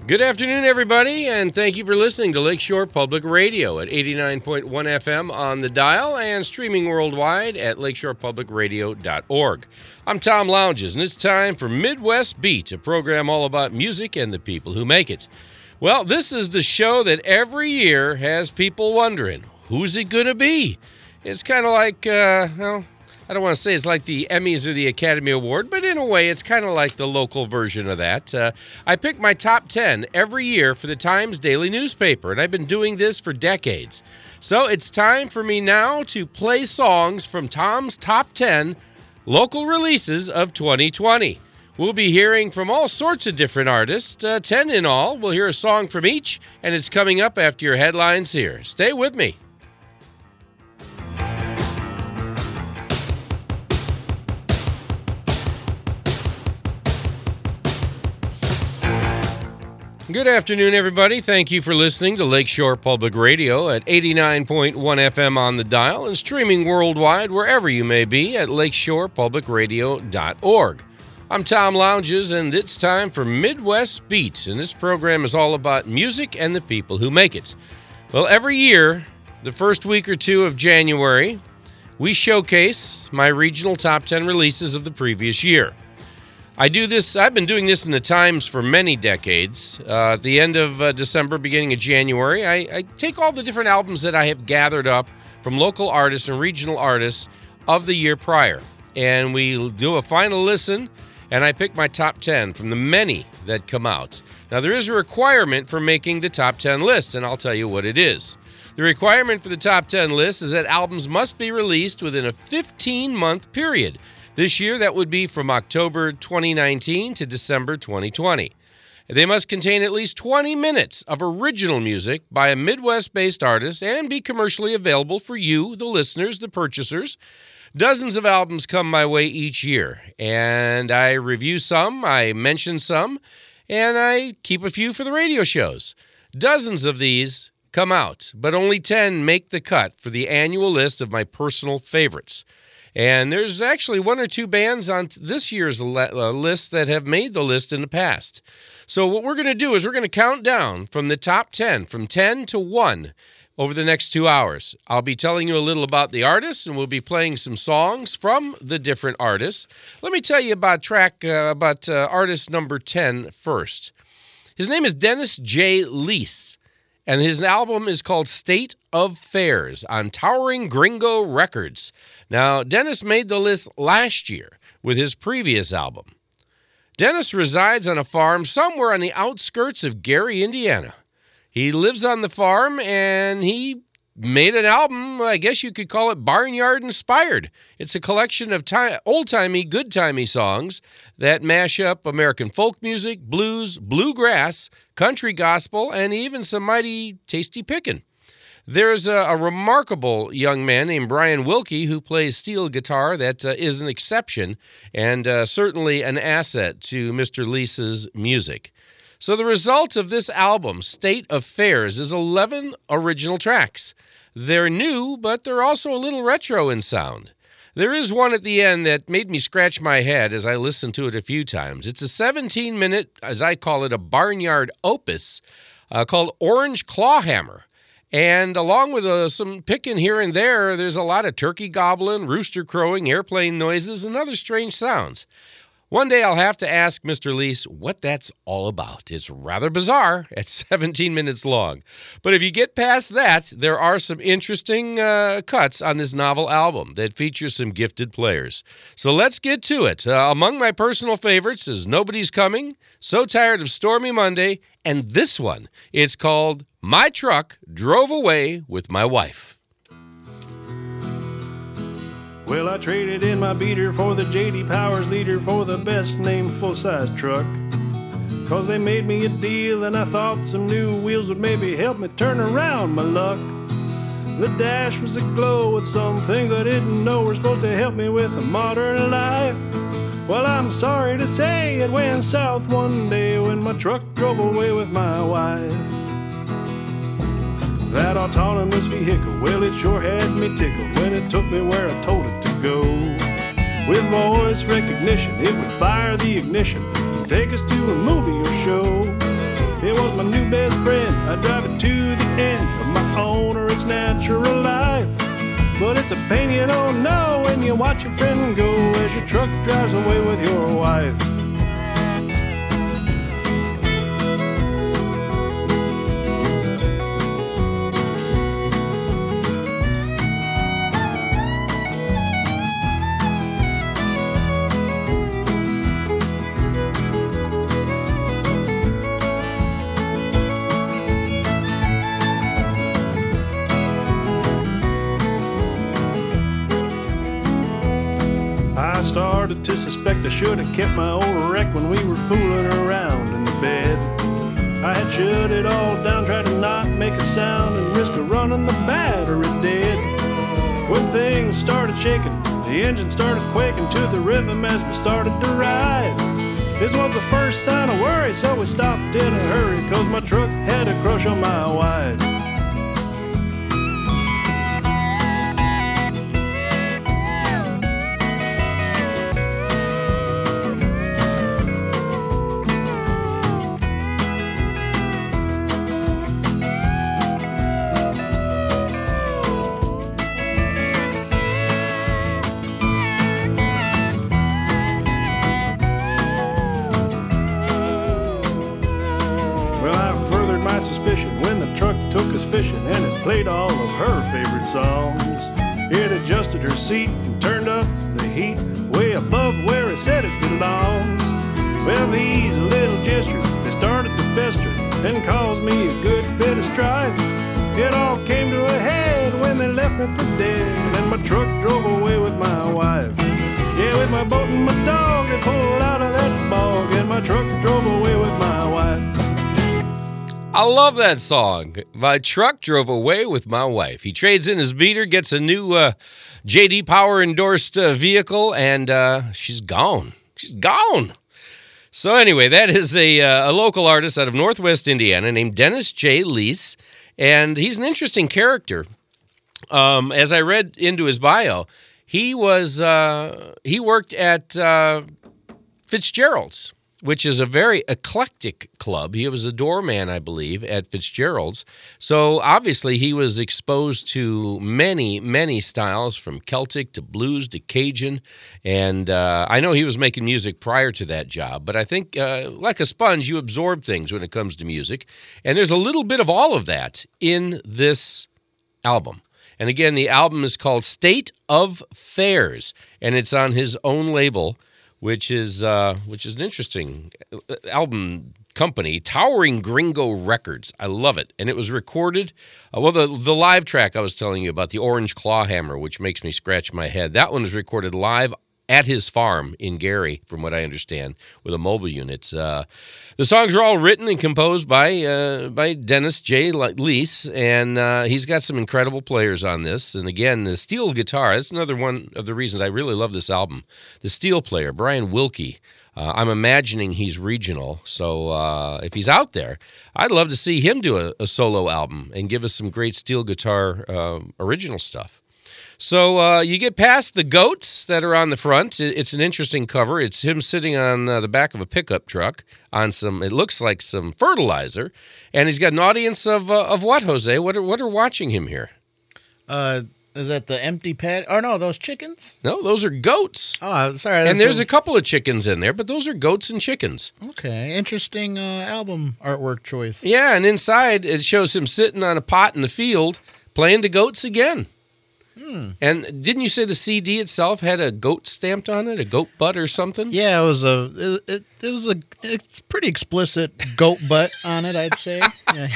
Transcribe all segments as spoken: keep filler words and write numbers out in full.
Good afternoon, everybody, and thank you for listening to Lakeshore Public Radio at eighty-nine point one F M on the dial and streaming worldwide at lakeshore public radio dot org. I'm Tom Lounges, and it's time for Midwest Beat, a program all about music and the people who make it. Well, this is the show that every year has people wondering, who's it going to be? It's kind of like, uh, well, I don't want to say it's like the Emmys or the Academy Award, but in a way, it's kind of like the local version of that. Uh, I pick my top ten every year for the Times Daily newspaper, and I've been doing this for decades. So it's time for me now to play songs from Tom's top ten local releases of twenty twenty. We'll be hearing from all sorts of different artists, uh, ten in all. We'll hear a song from each, and it's coming up after your headlines here. Stay with me. Good afternoon, everybody. Thank you for listening to Lakeshore Public Radio at eighty-nine point one F M on the dial and streaming worldwide wherever you may be at lakeshore public radio dot org. I'm Tom Lounges, and it's time for Midwest Beats, and this program is all about music and the people who make it. Well, every year, the first week or two of January, we showcase my regional top ten releases of the previous year. I do this, I've been doing this in the Times for many decades. Uh, at the end of uh, December, beginning of January, I, I take all the different albums that I have gathered up from local artists and regional artists of the year prior. And we do a final listen, and I pick my top ten from the many that come out. Now, there is a requirement for making the top ten list, and I'll tell you what it is. The requirement for the top ten list is that albums must be released within a fifteen-month period. This year, that would be from October twenty nineteen to December twenty twenty. They must contain at least twenty minutes of original music by a Midwest-based artist and be commercially available for you, the listeners, the purchasers. Dozens of albums come my way each year, and I review some, I mention some, and I keep a few for the radio shows. Dozens of these come out, but only ten make the cut for the annual list of my personal favorites. And there's actually one or two bands on this year's list that have made the list in the past. So what we're going to do is we're going to count down from the top ten, from ten to one, over the next two hours. I'll be telling you a little about the artists, and we'll be playing some songs from the different artists. Let me tell you about track uh, about uh, artist number ten first. His name is Dennis J. Leese, and his album is called State of Affairs on Towering Gringo Records. Now, Dennis made the list last year with his previous album. Dennis resides on a farm somewhere on the outskirts of Gary, Indiana. He lives on the farm, and he made an album, I guess you could call it barnyard-inspired. It's a collection of time, old-timey, good-timey songs that mash up American folk music, blues, bluegrass, country gospel, and even some mighty tasty pickin'. There's a, a remarkable young man named Brian Wilkie who plays steel guitar that uh, is an exception and uh, certainly an asset to Mister Leese's music. So the result of this album, State of Affairs, is eleven original tracks. They're new, but they're also a little retro in sound. There is one at the end that made me scratch my head as I listened to it a few times. It's a seventeen-minute, as I call it, a barnyard opus uh, called Orange Clawhammer. And along with uh, some picking here and there, there's a lot of turkey gobbling, rooster crowing, airplane noises, and other strange sounds. One day I'll have to ask Mister Leese what that's all about. It's rather bizarre at seventeen minutes long. But if you get past that, there are some interesting uh, cuts on this novel album that feature some gifted players. So let's get to it. Uh, among my personal favorites is Nobody's Coming, So Tired of Stormy Monday, and this one. It's called My Truck Drove Away with My Wife. Well, I traded in my beater for the J D Powers leader for the best named full-size truck. Cause they made me a deal and I thought some new wheels would maybe help me turn around my luck. The dash was aglow with some things I didn't know were supposed to help me with a modern life. Well, I'm sorry to say it went south one day when my truck drove away with my wife. That autonomous vehicle, well, it sure had me tickled when it took me where I told it to go. With voice recognition, it would fire the ignition, take us to a movie or show. It was my new best friend. I drive it to the end of my own or its natural life. But it's a pain you don't know when you watch your friend go as your truck drives away with your wife. I started to suspect I should have kept my old wreck when we were fooling around in the bed. I had shut it all down, tried to not make a sound and risk of running the battery dead. When things started shaking, the engine started quaking to the rhythm as we started to ride. This was the first sign of worry, so we stopped in a hurry, cause my truck had a crush on my wife. Took us fishing and it played all of her favorite songs. It adjusted her seat and turned up the heat way above where it said it belongs. Well, these little gestures, they started to fester and caused me a good bit of strife. It all came to a head when they left me for dead and my truck drove away with my wife. Yeah, with my boat and my dog, they pulled out of that bog and my truck drove away with my wife. I love that song. My truck drove away with my wife. He trades in his beater, gets a new uh, J D Power endorsed uh, vehicle, and uh, she's gone. She's gone. So anyway, that is a, uh, a local artist out of Northwest Indiana named Dennis J. Leese, and he's an interesting character. Um, as I read into his bio, he was uh, he worked at uh, Fitzgerald's, which is a very eclectic club. He was a doorman, I believe, at Fitzgerald's. So obviously he was exposed to many, many styles, from Celtic to blues to Cajun. And uh, I know he was making music prior to that job, but I think uh, like a sponge, you absorb things when it comes to music. And there's a little bit of all of that in this album. And again, the album is called State of Fairs, and it's on his own label, which is uh, which is an interesting album company, Towering Gringo Records. I love it. And it was recorded, uh, well, the, the live track I was telling you about, the Orange Clawhammer, which makes me scratch my head, that one was recorded live at his farm in Gary, from what I understand, with a mobile unit. Uh, the songs are all written and composed by uh, by Dennis J. Leese, and uh, he's got some incredible players on this. And again, the steel guitar, that's another one of the reasons I really love this album. The steel player, Brian Wilkie, uh, I'm imagining he's regional, so uh, if he's out there, I'd love to see him do a, a solo album and give us some great steel guitar uh, original stuff. So uh, you get past the goats that are on the front. It's an interesting cover. It's him sitting on uh, the back of a pickup truck on some, it looks like some fertilizer. And he's got an audience of uh, of what, Jose? What are, what are watching him here? Uh, is that the empty pad? Oh, no, those chickens? No, those are goats. Oh, sorry. And there's a... a couple of chickens in there, but those are goats and chickens. Okay, interesting uh, album artwork choice. Yeah, and inside it shows him sitting on a pot in the field playing the goats again. Hmm. And didn't you say the C D itself had a goat stamped on it, a goat butt or something? Yeah, it was a it, it, it was a it's pretty explicit goat butt on it, I'd say. Yeah.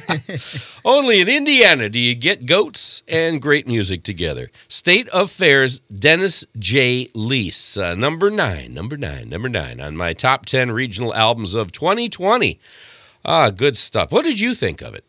Only in Indiana do you get goats and great music together. State of Fairs, Dennis J. Leese, uh, number nine, number nine, number nine on my top ten regional albums of twenty twenty. Ah, good stuff. What did you think of it?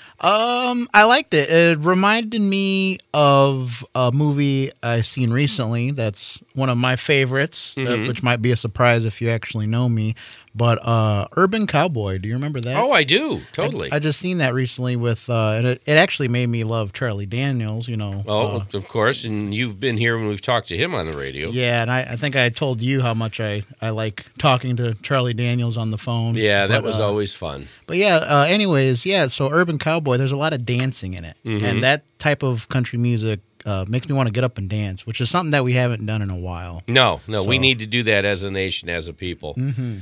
Um, I liked it. It reminded me of a movie I seen recently that's one of my favorites, mm-hmm. uh, which might be a surprise if you actually know me. But uh, Urban Cowboy, do you remember that? Oh, I do. Totally. I, I just seen that recently with, uh, and it, it actually made me love Charlie Daniels, you know. Oh, uh, of course. And you've been here when we've talked to him on the radio. Yeah, and I, I think I told you how much I, I like talking to Charlie Daniels on the phone. Yeah, that but, was uh, always fun. But yeah, uh, anyways, yeah, so Urban Cowboy, there's a lot of dancing in it. Mhm. And that type of country music uh, makes me want to get up and dance, which is something that we haven't done in a while. No, no, we So- need to do that as a nation, as a people. Mm-hmm.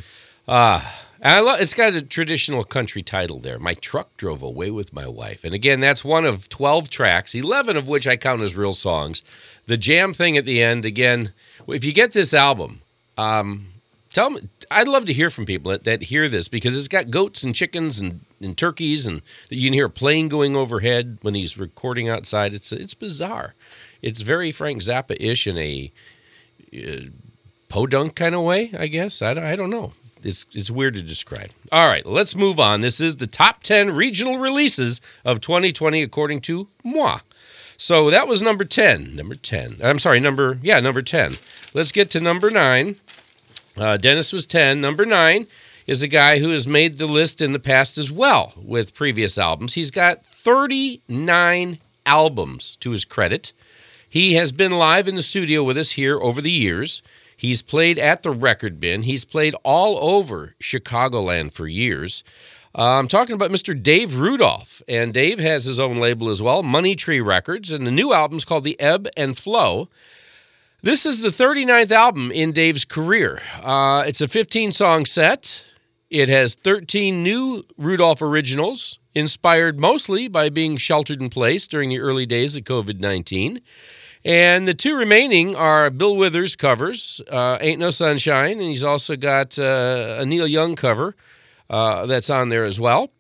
Ah, I love. It's got a traditional country title there. My truck drove away with my wife, and again, that's one of twelve tracks, eleven of which I count as real songs. The jam thing at the end, again. If you get this album, um, tell me. I'd love to hear from people that, that hear this because it's got goats and chickens and, and turkeys, and you can hear a plane going overhead when he's recording outside. It's it's bizarre. It's very Frank Zappa-ish in a uh, podunk kind of way, I guess. I don't, I don't know. It's it's weird to describe. All right, let's move on. This is the top ten regional releases of twenty twenty according to moi. So that was number ten. Number ten. I'm sorry, number, yeah, number ten. Let's get to number nine. Uh, Dennis was ten. Number nine is a guy who has made the list in the past as well with previous albums. He's got thirty-nine albums to his credit. He has been live in the studio with us here over the years. He's played at the Record Bin. He's played all over Chicagoland for years. Uh, I'm talking about Mister Dave Rudolph, and Dave has his own label as well, Money Tree Records, and the new album's called The Ebb and Flow. This is the thirty-ninth album in Dave's career. Uh, it's a fifteen-song set. It has thirteen new Rudolph originals, inspired mostly by being sheltered in place during the early days of covid nineteen. And the two remaining are Bill Withers covers, uh, Ain't No Sunshine, and he's also got uh, a Neil Young cover uh, that's on there as well.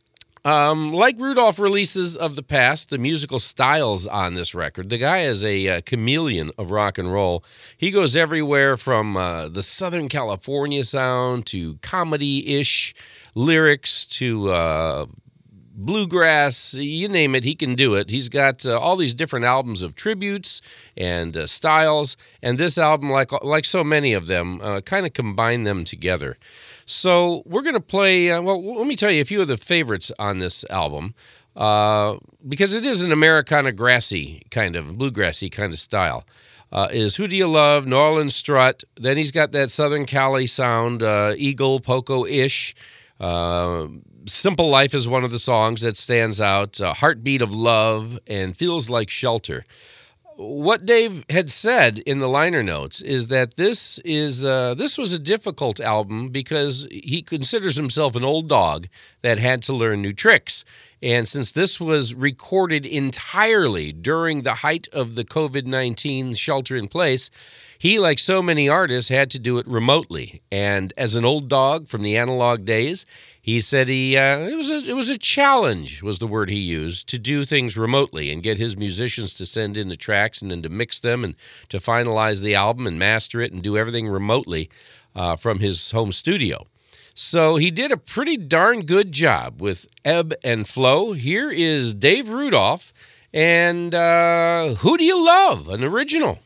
Um, like Rudolph releases of the past, the musical styles on this record, the guy is a uh, chameleon of rock and roll. He goes everywhere from uh, the Southern California sound to comedy-ish lyrics to uh, bluegrass, you name it, he can do it. He's got uh, all these different albums of tributes and uh, styles, and this album, like like so many of them, uh, kind of combine them together. So we're going to play, uh, well, let me tell you a few of the favorites on this album, uh, because it is an Americana grassy kind of, bluegrassy kind of style. Uh, is Who Do You Love, New Orleans Strut, then he's got that Southern Cali sound, uh, Eagle, Poco-ish. Uh, Simple Life is one of the songs that stands out, uh, Heartbeat of Love, and Feels Like Shelter. What Dave had said in the liner notes is that this is uh, this was a difficult album because he considers himself an old dog that had to learn new tricks. And since this was recorded entirely during the height of the covid nineteen shelter in place, he, like so many artists, had to do it remotely. And as an old dog from the analog days, he said he uh, it was a, it was a challenge, was the word he used, to do things remotely and get his musicians to send in the tracks and then to mix them and to finalize the album and master it and do everything remotely uh, from his home studio. So he did a pretty darn good job with Ebb and Flow. Here is Dave Rudolph and uh, Who Do You Love, an original.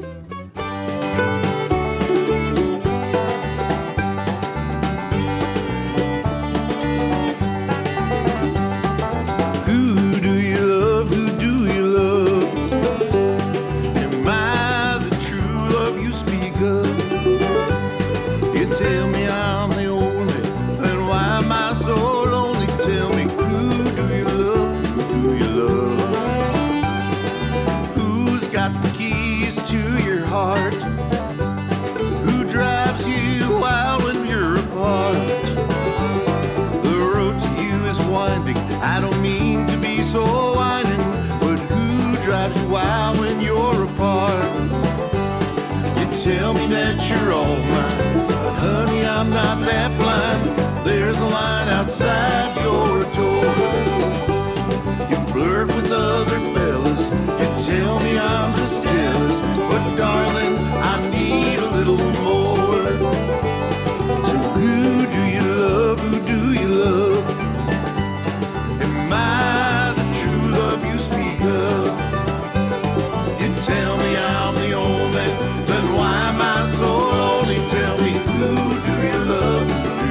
I don't mean to be so whining, but who drives you wild when you're apart? You tell me that you're all mine, but honey, I'm not that blind. There's a line outside your door. You flirt with other fellas, you tell me I'm just jealous, but darling, I need a little more. So who do you love, who do you love? Am I the true love you speak of? You tell me I'm the only, then why am I so lonely? Tell me, who do you love, who do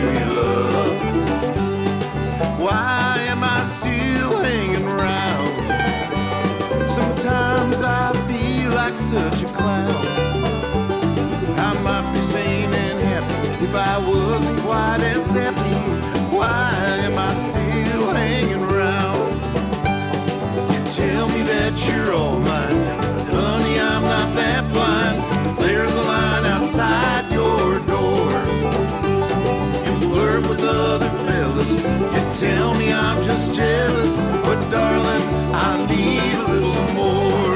such a clown. I might be sane and happy if I wasn't quite as happy. Why am I still hanging around? You tell me that you're all mine, but honey, I'm not that blind. There's a line outside your door. You flirt with other fellas, you tell me I'm just jealous, but darling, I need a little more.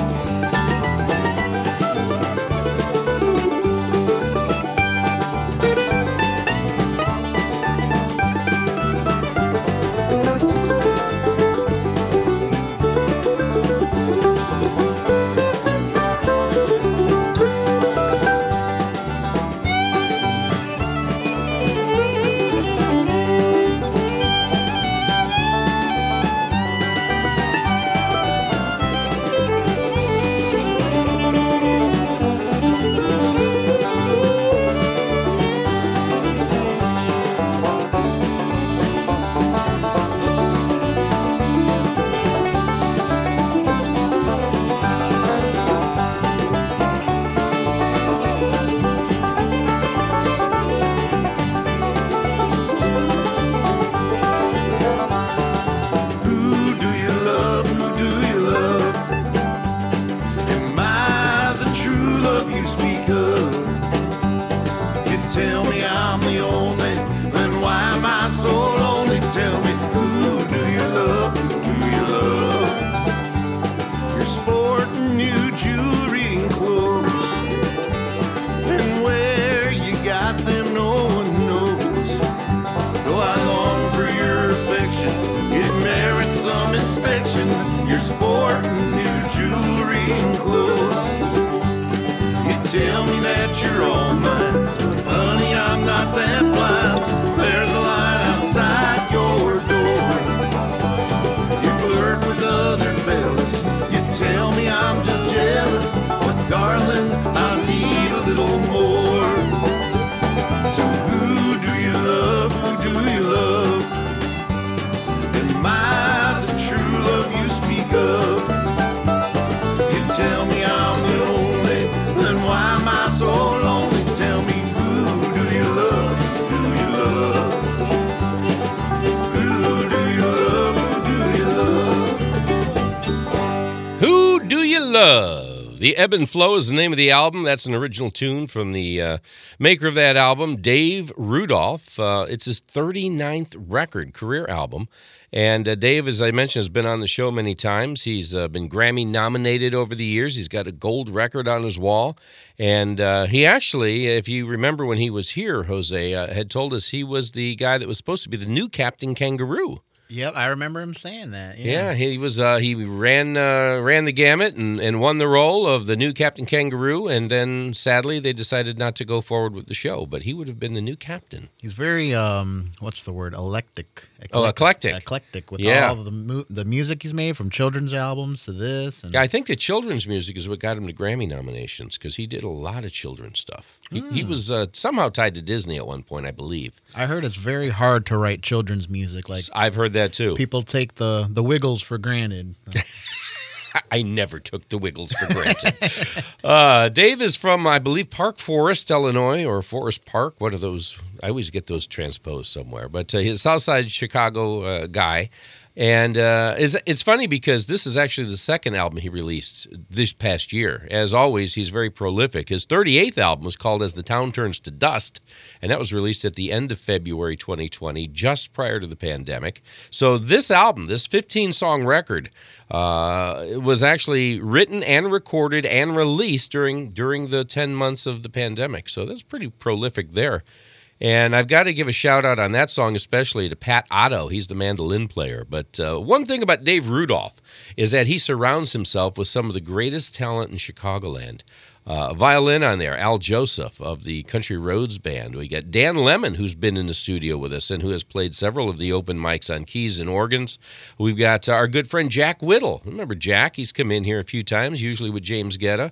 You're sporting new jewelry and clothes. You tell me that you're all mine, but honey, I'm not that blind. There's a line outside your door. You flirt with other fellas, you tell me I'm just jealous, but darling, I need a little more. So who do you love, who do you love? Am I the true love you speak of? You tell me I'm the only, then why am I so lonely? Tell me, who do you love, who do you love? Who do you love, who do you love? Who Do You Love? The Ebb and Flow is the name of the album. That's an original tune from the uh, maker of that album, Dave Rudolph. Uh, it's his thirty-ninth record, career album. And uh, Dave, as I mentioned, has been on the show many times. He's uh, been Grammy nominated over the years. He's got a gold record on his wall. And uh, he actually, if you remember when he was here, Jose, uh, had told us he was the guy that was supposed to be the new Captain Kangaroo. Yep, I remember him saying that. Yeah, Yeah, he was. Uh, he ran uh, ran the gamut and, and won the role of the new Captain Kangaroo. And then, sadly, they decided not to go forward with the show. But he would have been the new captain. he's very um, what's the word? Eclectic. Oh, eclectic. Eclectic with Yeah. all of the mu- the music he's made, from children's albums to this. And Yeah, I think the children's music is what got him to Grammy nominations because he did a lot of children's stuff. He, he was uh, somehow tied to Disney at one point, I believe. I heard it's very hard to write children's music. Like I've heard that too. people take the the Wiggles for granted. I never took the Wiggles for granted. uh, Dave is from, I believe, Park Forest, Illinois, or Forest Park. One of those. I always get those transposed somewhere. But uh, he's a Southside Chicago uh, guy. And uh, it's, it's funny because this is actually the second album he released this past year. As always, he's very prolific. His thirty-eighth album was called As the Town Turns to Dust, and that was released at the end of February twenty twenty, just prior to the pandemic. So this album, this fifteen-song record, uh, was actually written and recorded and released during, during the ten months of the pandemic. So that's pretty prolific there. And I've got to give a shout-out on that song especially to Pat Otto. He's the mandolin player. But uh, one thing about Dave Rudolph is that he surrounds himself with some of the greatest talent in Chicagoland. Uh, violin on there, Al Joseph of the Country Roads Band. We got Dan Lemon, who's been in the studio with us and who has played several of the open mics on keys and organs. We've got our good friend Jack Whittle. Remember Jack? He's come in here a few times, usually with James Guetta.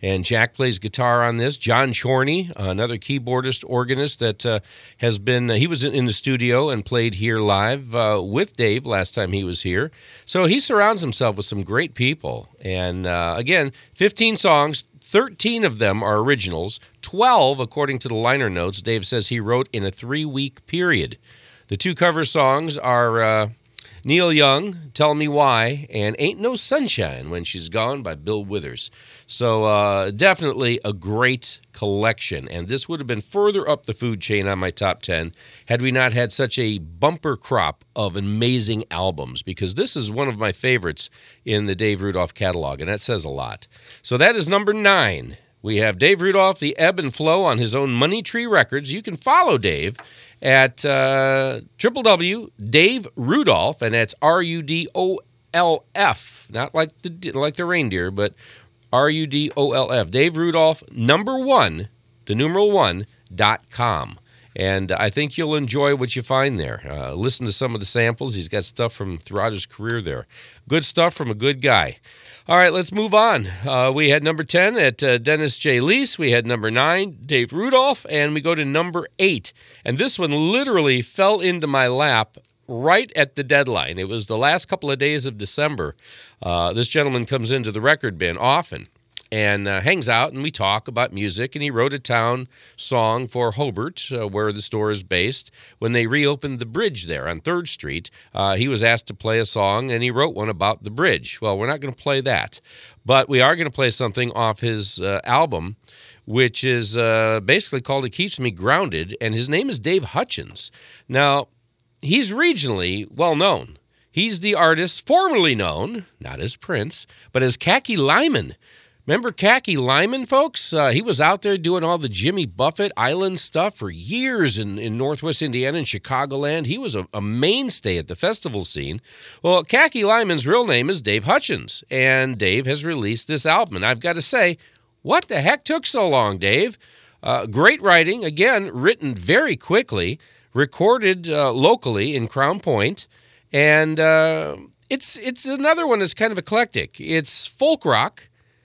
And Jack plays guitar on this. John Chorney, another keyboardist, organist that uh, has been, uh, he was in the studio and played here live uh, with Dave last time he was here. So he surrounds himself with some great people. And uh, again, fifteen songs, thirteen of them are originals. twelve, according to the liner notes, Dave says he wrote in a three-week period. The two cover songs are uh, Neil Young, Tell Me Why, and Ain't No Sunshine When She's Gone by Bill Withers. So uh, definitely a great collection, and this would have been further up the food chain on my top ten had we not had such a bumper crop of amazing albums, because this is one of my favorites in the Dave Rudolph catalog, and that says a lot. So that is number nine. We have Dave Rudolph, The Ebb and Flow, on his own Money Tree Records. You can follow Dave at uh, w w w dot dave rudolph, and that's R U D O L F, not like the like the reindeer, but R U D O L F. Dave Rudolph, number one, the numeral one, dot com. And I think you'll enjoy what you find there. Uh, listen to some of the samples. He's got stuff from throughout his career there. Good stuff from a good guy. All right, let's move on. Uh, we had number ten at uh, Dennis J. Leese. We had number nine, Dave Rudolph. And we go to number eight. And this one literally fell into my lap right at the deadline. It was the last couple of days of December. Uh, this gentleman comes into the record bin often and uh, hangs out, and we talk about music. And he wrote a town song for Hobart, uh, where the store is based. When they reopened the bridge there on third street, uh, he was asked to play a song, and he wrote one about the bridge. Well, we're not going to play that, but we are going to play something off his uh, album, which is uh, basically called It Keeps Me Grounded, and his name is Dave Hutchins. Now, he's regionally well known. He's the artist formerly known, not as Prince, but as Khaki Lyman. Remember Khaki Lyman, folks? Uh, he was out there doing all the Jimmy Buffett Island stuff for years in, in Northwest Indiana and Chicagoland. He was a, a mainstay at the festival scene. Well, Khaki Lyman's real name is Dave Hutchins, and Dave has released this album. And I've got to say, what the heck took so long, Dave? Uh, great writing, again, written very quickly, recorded uh, locally in Crown Point, and uh, it's it's another one that's kind of eclectic. It's folk rock.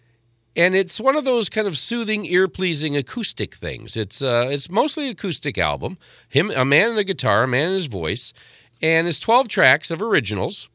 And it's one of those kind of soothing, ear-pleasing acoustic things. It's uh, it's mostly acoustic album. Him, a man and a guitar, a man and his voice, and it's twelve tracks of originals.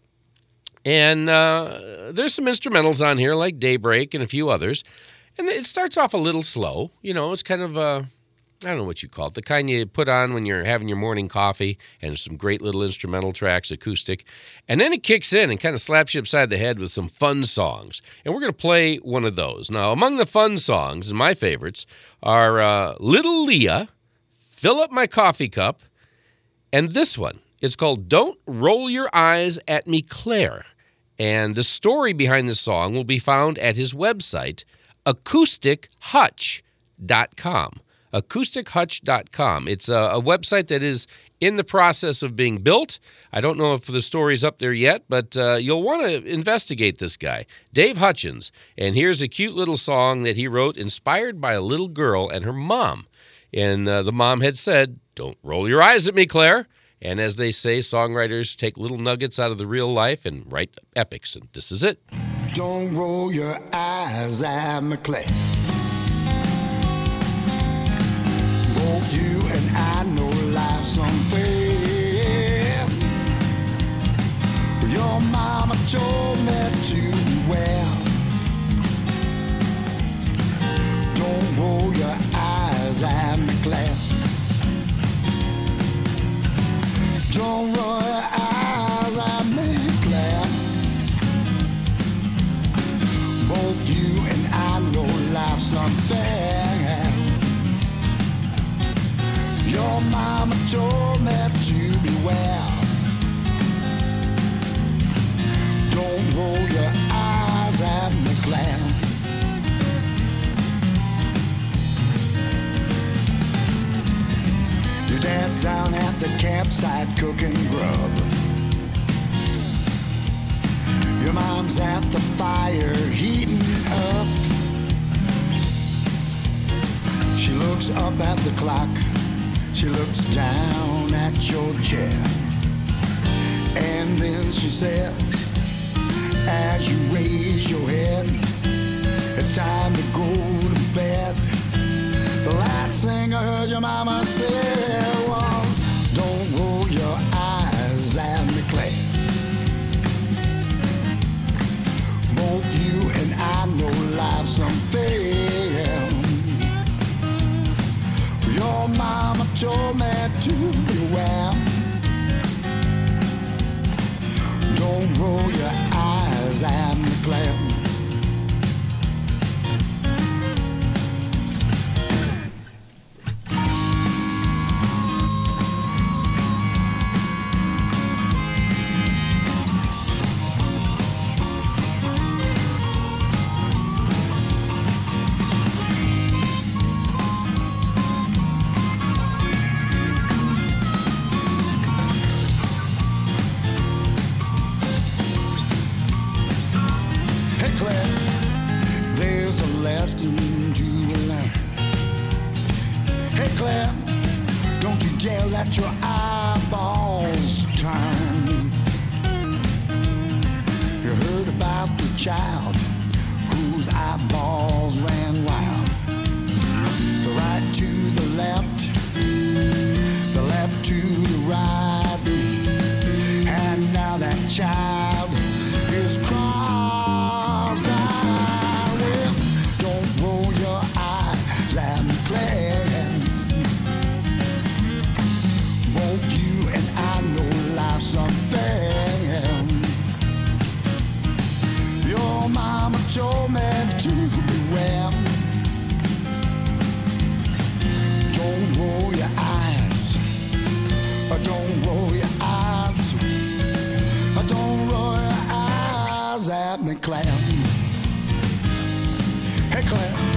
And uh, there's some instrumentals on here like Daybreak and a few others. And it starts off a little slow. You know, it's kind of uh, I don't know what you call it, the kind you put on when you're having your morning coffee, and some great little instrumental tracks, acoustic. And then it kicks in and kind of slaps you upside the head with some fun songs. And we're going to play one of those. Now, among the fun songs, and my favorites, are uh, Little Leah, Fill Up My Coffee Cup, and this one. It's called Don't Roll Your Eyes at Me, Claire. And the story behind the song will be found at his website, acoustic hutch dot com. acoustic hutch dot com. It's a, a website that is in the process of being built. I don't know if the story's up there yet, but uh, you'll want to investigate this guy, Dave Hutchins. And here's a cute little song that he wrote inspired by a little girl and her mom. And uh, the mom had said, "Don't roll your eyes at me, Claire." And as they say, songwriters take little nuggets out of the real life and write epics. And this is it. Don't roll your eyes at me, Claire. Both you and I know life's unfair. Your mama told me to beware. Don't roll your eyes at me, Claire. Don't roll your eyes at me, Claire. Both you and I know life's unfair. Your mama told me to beware. Don't roll your eyes at me, Claire. Your dad's down at the campsite cooking grub. Your mom's at the fire heating up. She looks up at the clock. She looks down at your chair. And then she says, as you raise your head, it's time to go to bed. The last thing I heard your mama say was, don't roll your eyes at me, Claire. Both you and I know life's unfair. Your mama told me to beware. Don't roll your eyes at me, Claire. To learn. Hey Claire, don't you dare let your eyeballs turn. You heard about the child whose eyeballs ran wild. The right to the left, the left to the right, and now that child is cross-eyed. Both you and I know life's unfair. Your mama told me to beware. Don't roll your eyes. Don't roll your eyes. Don't roll your eyes at me, Claire. Hey, Claire.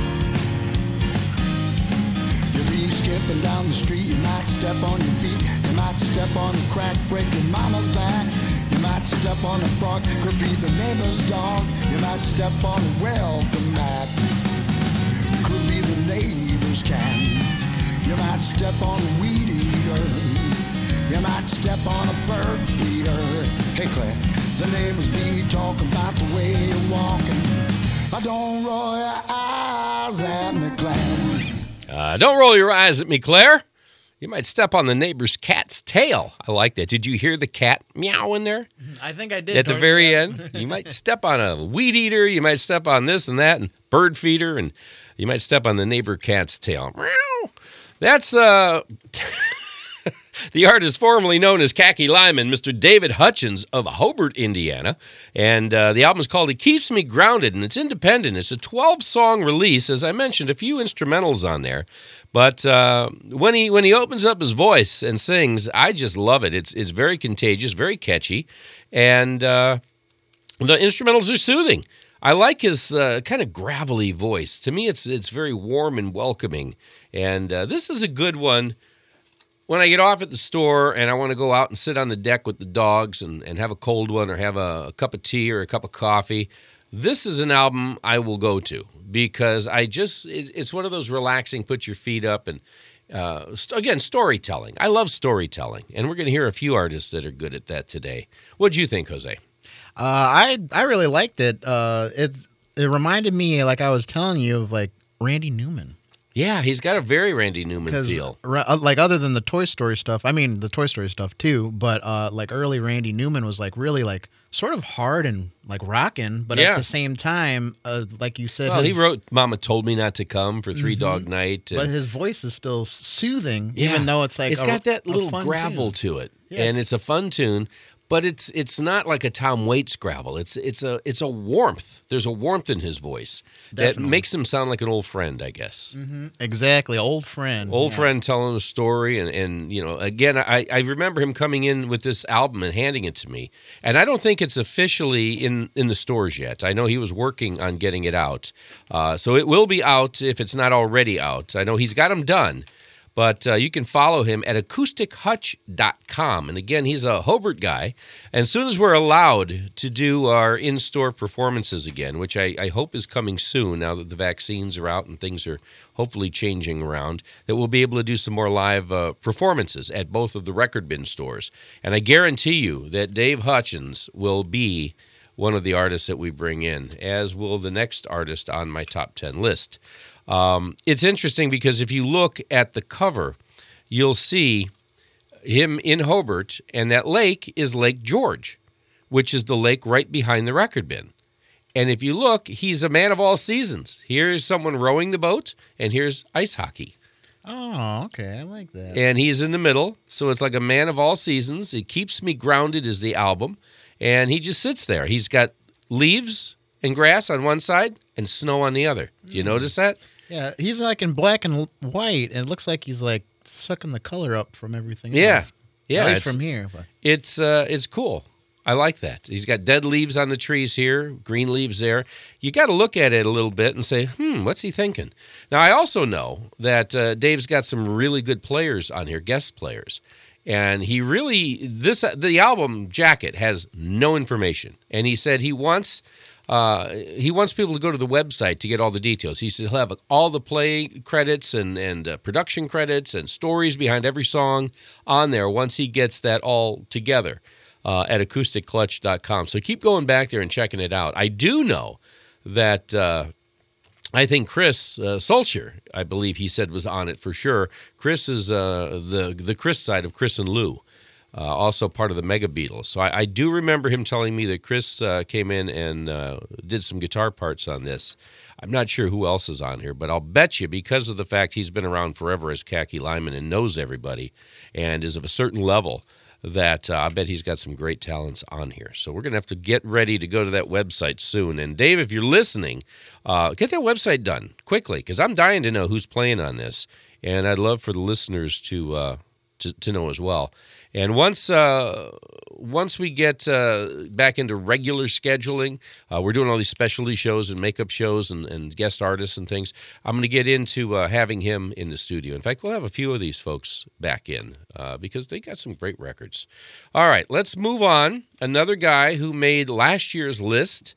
Skipping down the street, you might step on your feet. You might step on a crack, break your mama's back. You might step on a frog, could be the neighbor's dog. You might step on a welcome mat, could be the neighbor's cat. You might step on a weed eater. You might step on a bird feeder. Hey Claire, the neighbors be talking about the way you're walking. I don't roll your eyes at me, Claire. Uh, don't roll your eyes at me, Claire. You might step on the neighbor's cat's tail. I like that. Did you hear the cat meow in there? I think I did. At the very end. You might step on a weed eater. You might step on this and that and bird feeder. And you might step on the neighbor cat's tail. Meow. That's uh, the artist formerly known as Khaki Lyman, Mister David Hutchins of Hobart, Indiana. And uh, the album is called It Keeps Me Grounded, and it's independent. It's a twelve-song release. As I mentioned, a few instrumentals on there. But uh, when he when he opens up his voice and sings, I just love it. It's it's very contagious, very catchy, and uh, the instrumentals are soothing. I like his uh, kind of gravelly voice. To me, it's it's very warm and welcoming. And uh, this is a good one when I get off at the store and I want to go out and sit on the deck with the dogs and, and have a cold one or have a, a cup of tea or a cup of coffee. This is an album I will go to because I just, it, it's one of those relaxing, put your feet up and, uh, st- again, storytelling. I love storytelling, and we're going to hear a few artists that are good at that today. What'd you think, Jose? Uh, I I really liked it. Uh, it it reminded me, like I was telling you, of like Randy Newman. Yeah, he's got a very Randy Newman feel. Like other than the Toy Story stuff, I mean the Toy Story stuff too, but uh, like early Randy Newman was like really like sort of hard and like rocking, but yeah. at the same time, uh, like you said, well, his, he wrote "Mama Told Me Not to Come" for Three mm-hmm. Dog Night, and, but his voice is still soothing, yeah. even though it's like it's a, got that a little fun gravel tune. to it, yeah, and it's, it's a fun tune. But it's it's not like a Tom Waits gravel. It's it's a it's a warmth. There's a warmth in his voice Definitely. that makes him sound like an old friend, I guess. Mm-hmm. Exactly, old friend. Old yeah. friend telling a story, and, and you know, again, I, I remember him coming in with this album and handing it to me, and I don't think it's officially in, in the stores yet. I know he was working on getting it out, uh, so it will be out if it's not already out. I know he's got them done. But uh, you can follow him at acoustic hutch dot com. And again, he's a Hobart guy. And as soon as we're allowed to do our in-store performances again, which I, I hope is coming soon now that the vaccines are out and things are hopefully changing around, that we'll be able to do some more live uh, performances at both of the Record Bin stores. And I guarantee you that Dave Hutchins will be one of the artists that we bring in, as will the next artist on my top ten list. Um, it's interesting because if you look at the cover, you'll see him in Hobart, and that lake is Lake George, which is the lake right behind the record bin. And if you look, he's a man of all seasons. Here's someone rowing the boat, and here's ice hockey. Oh, okay. I like that. And he's in the middle, so it's like a man of all seasons. It Keeps Me Grounded is the album, and he just sits there. He's got leaves and grass on one side and snow on the other. Do you mm. notice that? Yeah, he's like in black and white, and it looks like he's like sucking the color up from everything yeah. else. Yeah. At least from here. But. It's uh, it's cool. I like that. He's got dead leaves on the trees here, green leaves there. You got to look at it a little bit and say, hmm, what's he thinking? Now, I also know that uh, Dave's got some really good players on here, guest players. And he really, this the album jacket has no information. And he said he wants uh, he wants people to go to the website to get all the details. He said he'll have all the play credits and, and uh, production credits and stories behind every song on there once he gets that all together. Uh, at acoustic clutch dot com. So keep going back there and checking it out. I do know that uh, I think Chris uh, Solskjaer, I believe he said, was on it for sure. Chris is uh, the the Chris side of Chris and Lou, uh, also part of the Mega Beatles. So I, I do remember him telling me that Chris uh, came in and uh, did some guitar parts on this. I'm not sure who else is on here, but I'll bet you because of the fact he's been around forever as Khaki Lyman and knows everybody and is of a certain level, that uh, I bet he's got some great talents on here. So we're going to have to get ready to go to that website soon. And Dave, if you're listening, uh, get that website done quickly because I'm dying to know who's playing on this. And I'd love for the listeners to uh, to, to know as well. And once uh, once we get uh, back into regular scheduling, uh, we're doing all these specialty shows and makeup shows and, and guest artists and things. I'm going to get into uh, having him in the studio. In fact, we'll have a few of these folks back in uh, because they got some great records. All right, let's move on. Another guy who made last year's list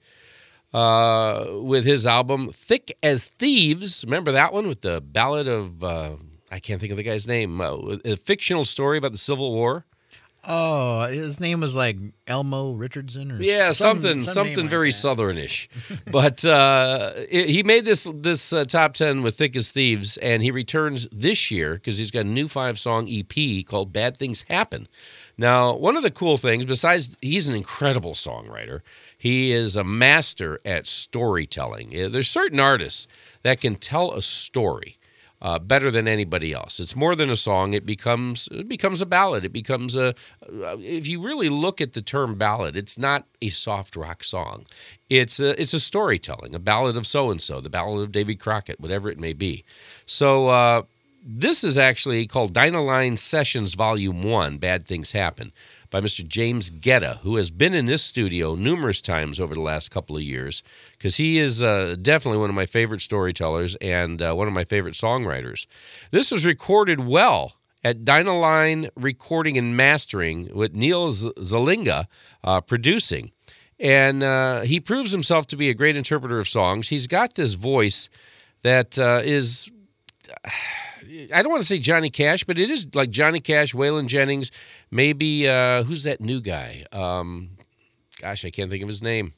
uh, with his album Thick as Thieves. Remember that one with the Ballad of... Uh, I can't think of the guy's name. Uh, a fictional story about the Civil War. Oh, his name was like Elmo Richardson or yeah, some, something some something like very that. Southernish. But uh, it, he made this this uh, top ten with Thick as Thieves, and he returns this year because he's got a new five song E P called Bad Things Happen. Now, one of the cool things, besides he's an incredible songwriter, he is a master at storytelling. There's certain artists that can tell a story Uh, better than anybody else. It's more than a song. It becomes it becomes a ballad. It becomes a, uh, if you really look at the term ballad, it's not a soft rock song. It's a, it's a storytelling, a ballad of so-and-so, the ballad of Davy Crockett, whatever it may be. So uh, this is actually called Dynaline Sessions Volume one, Bad Things Happen, by Mister James Guetta, who has been in this studio numerous times over the last couple of years, because he is uh, definitely one of my favorite storytellers and uh, one of my favorite songwriters. This was recorded well at Dynaline Recording and Mastering with Neil Z- Zelinga uh, producing. And uh, he proves himself to be a great interpreter of songs. He's got this voice that uh, is... I don't want to say Johnny Cash, but it is like Johnny Cash, Waylon Jennings, maybe, uh, who's that new guy? Um, gosh, I can't think of his name.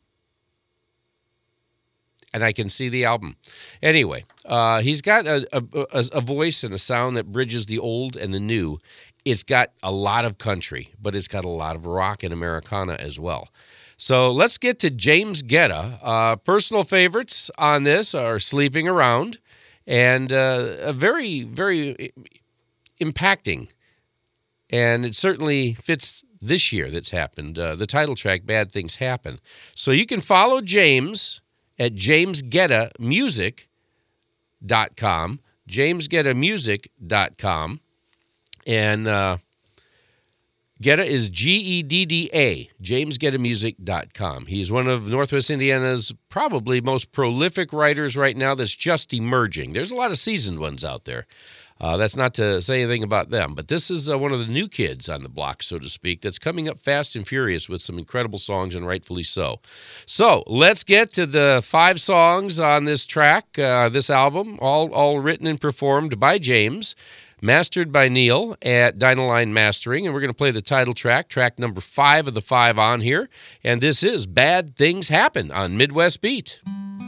And I can see the album. Anyway, uh, he's got a, a, a voice and a sound that bridges the old and the new. It's got a lot of country, but it's got a lot of rock and Americana as well. So let's get to James Guetta. Uh, personal favorites on this are Sleeping Around. And uh, a very, very impacting, and it certainly fits this year that's happened, uh, the title track, Bad Things Happen. So you can follow James at james guetta music dot com, james guetta music dot com, and uh, Guetta is G E D D A, james guetta music dot com. He's one of Northwest Indiana's probably most prolific writers right now that's just emerging. There's a lot of seasoned ones out there. Uh, that's not to say anything about them, but this is uh, one of the new kids on the block, so to speak, that's coming up fast and furious with some incredible songs, and rightfully so. So let's get to the five songs on this track, uh, this album, all, all written and performed by James. mastered by Neil at Dynaline Mastering, and we're going to play the title track, track number five of the five on here, and this is Bad Things Happen on Midwest Beat.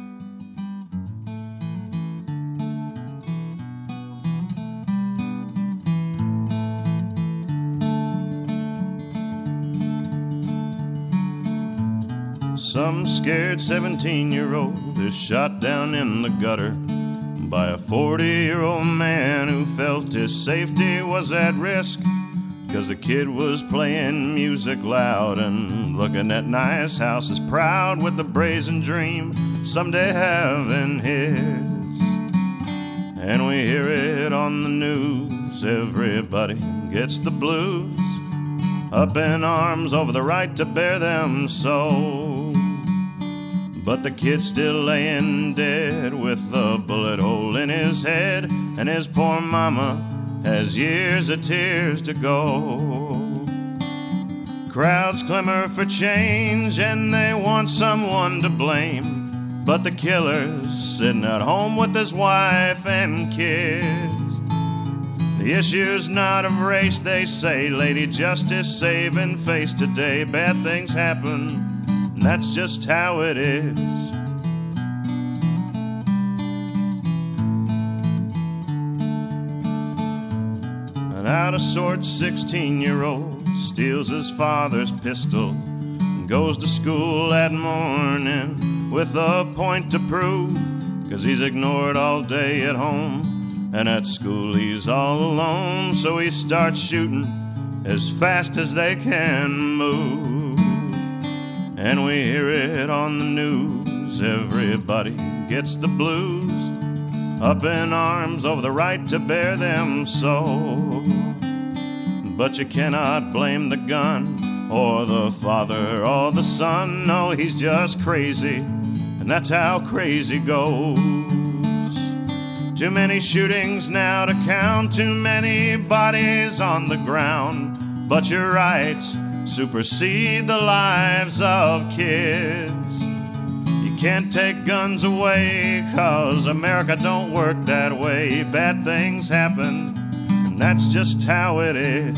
Some scared seventeen-year-old is shot down in the gutter by a forty-year-old man who felt his safety was at risk, 'cause the kid was playing music loud and looking at nice houses, proud with the brazen dream someday having his. And we hear it on the news, everybody gets the blues, up in arms over the right to bear them so. But the kid's still laying dead with a bullet hole in his head, and his poor mama has years of tears to go. Crowds clamor for change and they want someone to blame, but the killer's sitting at home with his wife and kids. The issue's not of race, they say, Lady Justice saving face today. Bad things happen, that's just how it is. An out-of-sorts sixteen-year-old steals his father's pistol and goes to school that morning with a point to prove, 'cause he's ignored all day at home, and at school he's all alone, so he starts shooting as fast as they can move. And we hear it on the news, everybody gets the blues, up in arms over the right to bear them so. But you cannot blame the gun, or the father, or the son, no, he's just crazy, and that's how crazy goes. Too many shootings now to count, too many bodies on the ground, but your rights supersede the lives of kids. You can't take guns away, 'cause America don't work that way. Bad things happen, and that's just how it is.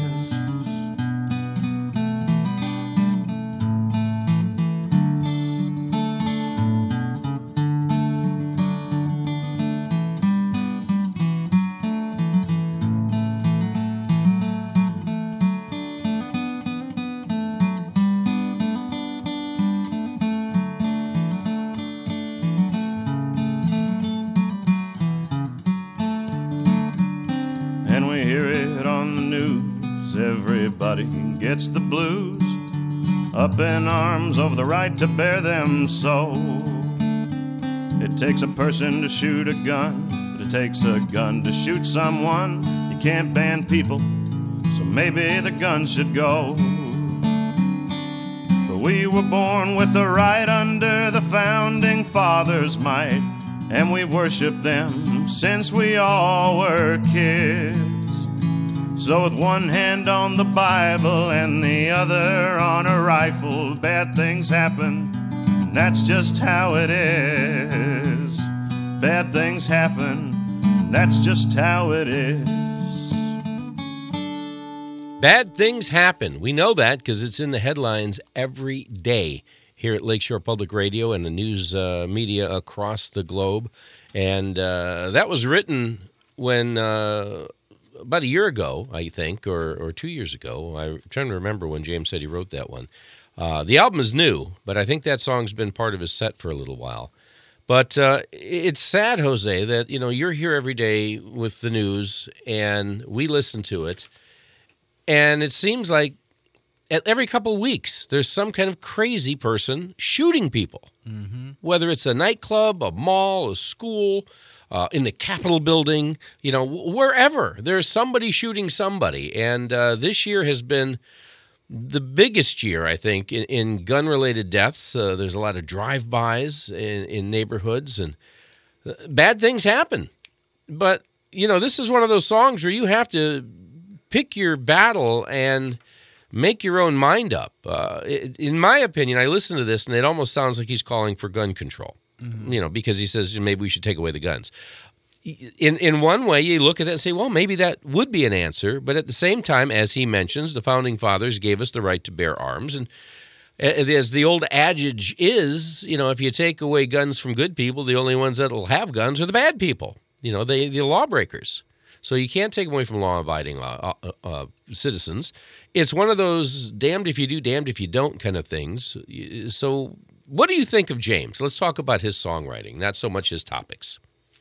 Everybody gets the blues, up in arms over the right to bear them so. It takes a person to shoot a gun, but it takes a gun to shoot someone. You can't ban people, so maybe the gun should go. But we were born with the right under the founding fathers' might, and we've worshipped them since we all were kids. So with one hand on the Bible and the other on a rifle, bad things happen, and that's just how it is. Bad things happen, and that's just how it is. Bad things happen. We know that because it's in the headlines every day here at Lakeshore Public Radio and the news uh, media across the globe. And uh, that was written when... Uh, about a year ago, I think, or or two years ago. I'm trying to remember when James said he wrote that one. Uh, the album is new, but I think that song's been part of his set for a little while. But uh, it's sad, Jose, that you know you're here every day with the news, and we listen to it, and it seems like at every couple of weeks there's some kind of crazy person shooting people, mm-hmm. whether it's a nightclub, a mall, a school. Uh, in the Capitol building, you know, wherever. There's somebody shooting somebody. And uh, this year has been the biggest year, I think, in, in gun-related deaths. Uh, there's a lot of drive-bys in, in neighborhoods, and uh, bad things happen. But, you know, this is one of those songs where you have to pick your battle and make your own mind up. Uh, it, in my opinion, I listen to this, and it almost sounds like he's calling for gun control. Mm-hmm. You know, because he says maybe we should take away the guns. in in one way, you look at that and say, well, maybe that would be an answer. But at the same time, as he mentions, the Founding Fathers gave us the right to bear arms. And as the old adage is, you know, if you take away guns from good people, the only ones that will have guns are the bad people, you know, the, the lawbreakers. So you can't take them away from law-abiding uh, uh, uh, citizens. It's one of those damned if you do, damned if you don't kind of things. So what do you think of James? Let's talk about his songwriting, not so much his topics.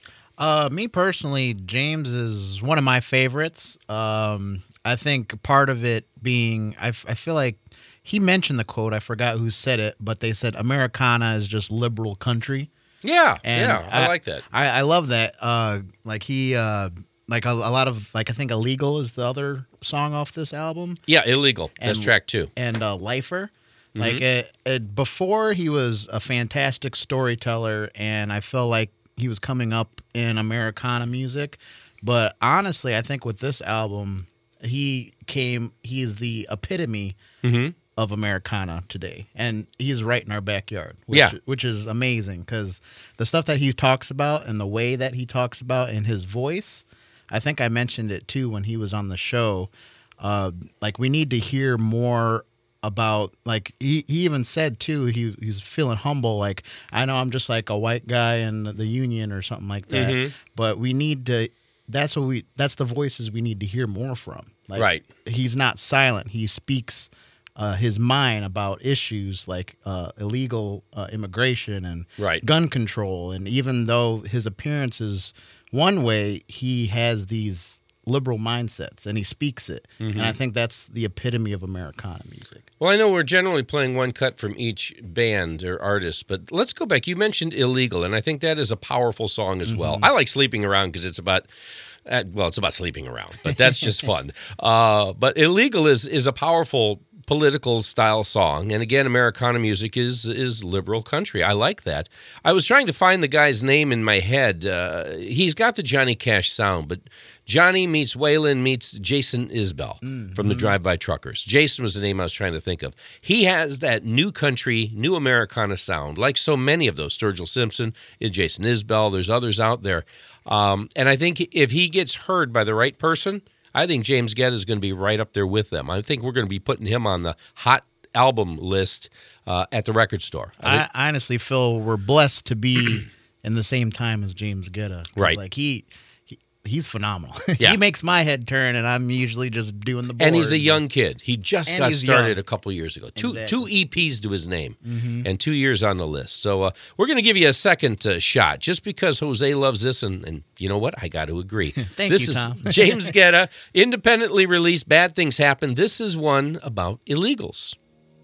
Uh, me personally, James is one of my favorites. Um, I think part of it being, I, f- I feel like he mentioned the quote, I forgot who said it, but they said Americana is just liberal country. Yeah, And yeah, I, I like that. I, I love that. Uh, like he, uh, like a, a lot of, like I think Illegal is the other song off this album. Yeah, Illegal. That's And- track two. And uh, Lifer. Mm-hmm. Like it, it, before he was a fantastic storyteller, and I feel like he was coming up in Americana music. But honestly, I think with this album, he came, he is the epitome Mm-hmm. of Americana today. And he's right in our backyard, which, Yeah. which is amazing because the stuff that he talks about and the way that he talks about in his voice, I think I mentioned it too when he was on the show. Uh, like we need to hear more about, like he, he even said too, he he's feeling humble, like I know I'm just like a white guy in the union or something like that, Mhm. but we need to, that's what we that's the voices we need to hear more from. Like, Right. He's not silent, he speaks uh, his mind about issues like uh, illegal uh, immigration and Right. gun control, and even though his appearance is one way, he has these liberal mindsets and he speaks it. Mm-hmm. And I think that's the epitome of Americana music. Well, I know we're generally playing one cut from each band or artist, but let's go back. You mentioned Illegal, and I think that is a powerful song as well. I like Sleeping Around because it's about, uh, well, it's about sleeping around, but that's just fun. Uh, but Illegal is is a powerful political style song, and again, Americana music is is liberal country. I like that. I was trying to find the guy's name in my head. Uh, he's got the Johnny Cash sound, but Johnny meets Waylon meets Jason Isbell Mm-hmm. from the Drive-By Truckers. Jason was the name I was trying to think of. He has that new country, new Americana sound, like so many of those. Sturgill Simpson is Jason Isbell. There's others out there. Um, and I think if he gets heard by the right person, I think James Guetta is going to be right up there with them. I think we're going to be putting him on the hot album list uh, at the record store. I think- I, I honestly feel we're blessed to be in the same time as James Guetta. 'Cause, Right. Like he, he he's phenomenal. Yeah. He makes my head turn, and I'm usually just doing the boards. And he's a young kid. He just And got he's started young. a couple years ago. Two Exactly. two E Ps to his name, and two years on the list. So uh, we're going to give you a second uh, shot, just because Jose loves this, and, and you know what? I got to agree. Thank this you, is Tom. James Guetta, independently released. Bad Things Happen. This is one about illegals.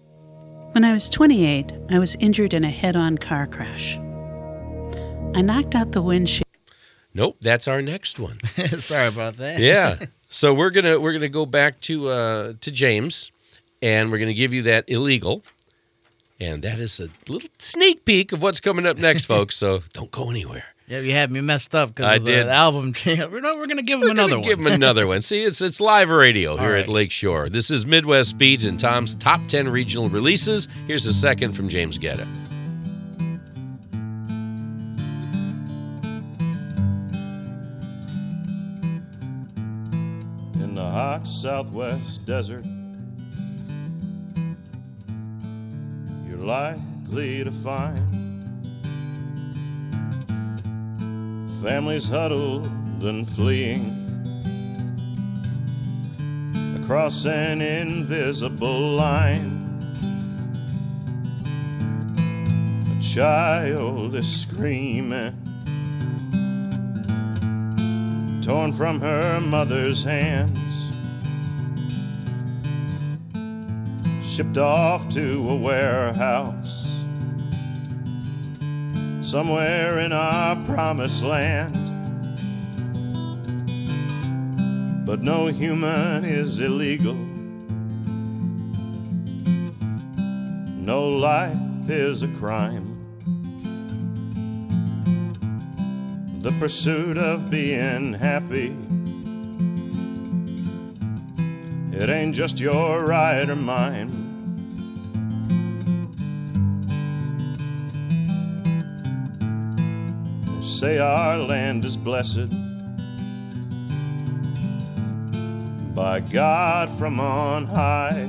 When I was twenty-eight, I was injured in a head-on car crash. I knocked out the windshield. Nope, that's our next one. Sorry about that. Yeah. So we're gonna we're gonna go back to uh, to James, and we're gonna give you that Illegal, and that is a little sneak peek of what's coming up next, folks. So don't go anywhere. Yeah, you had me messed up because I of the did. album. We're no, we're gonna give him We're another gonna one. Give him another one. See, it's it's live radio here All at right. Lakeshore. This is Midwest Speeds and Tom's top ten regional releases. Here's a second from James Guetta. In the hot southwest desert, you're likely to find families huddled and fleeing across an invisible line. A child is screaming, torn from her mother's hands, shipped off to a warehouse somewhere in our promised land. But no human is illegal, no life is a crime. The pursuit of being happy, it ain't just your right or mine. There's say our land is blessed by God from on high.